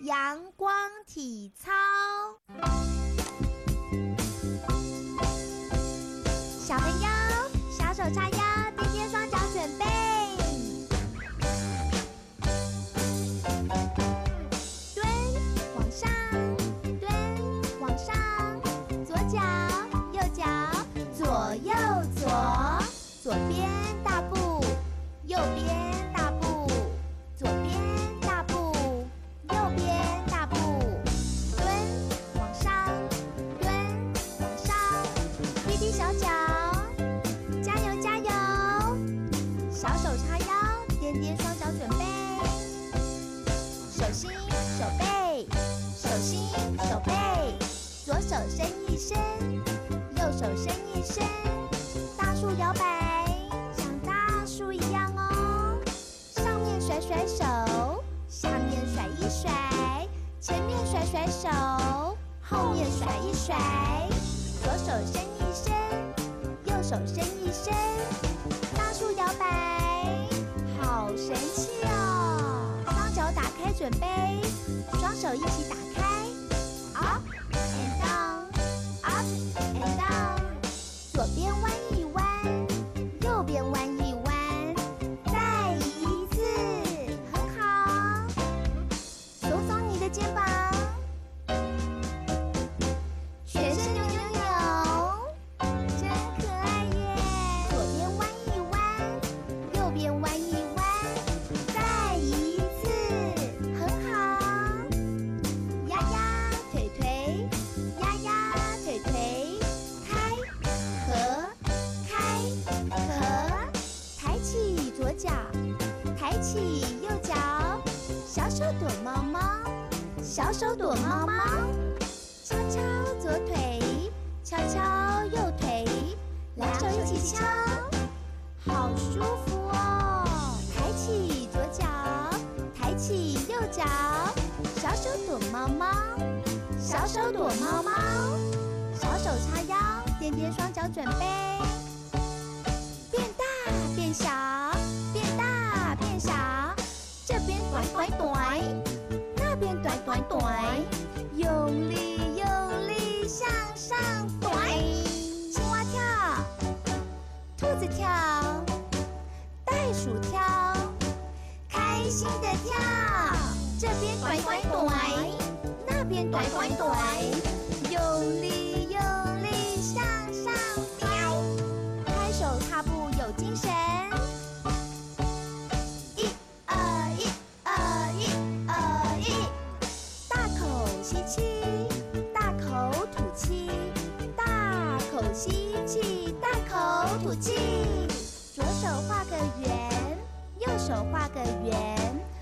阳光体操。小朋友，小手叉腰，垫垫双脚，准备。蹲，往上，蹲，往上，左脚，右脚，左右左，左边大步，右边大步，左边大步，右边大步，蹲，往上，蹲，往上，低低小脚，加油加油！小手叉腰，垫垫双脚，准备。手心手背，手心手背，左手伸一伸，右手伸一伸，大树摇摆，像大树一样哦。上面甩甩手，下面甩一甩，前面甩甩手，后面甩一甩，左手伸一伸，右手伸一伸，大树摇摆，好神气哦！双脚打开，准备，双手一起打开 ，up and down，up and down， 左边弯一弯，右边弯一弯，再一次，很好。耸耸你的肩膀，全身扭扭扭，真可爱耶！左边弯一弯，右边弯一弯，再一次，很好。压压腿腿，压压腿腿，开合，开合，抬起左脚，抬起右脚，小手躲猫猫，小手躲猫猫，敲敲左腿，敲敲右腿，两手一起敲，好舒服哦！抬起左脚，抬起右脚，小手躲猫猫，小手躲猫猫，小手叉腰，垫垫双脚，准备。变大变小，变大变小，这边短短短，那边短短短，用力用力向上短。青蛙跳，兔子跳，袋鼠跳，开心的跳。这边短短短，那边短短短，用力用力向上跳。拍手踏步有精神。一二一二一二一，大口吸气，大口吐气，大口吸气，大口吐气。左手画个圆，右手画个圆，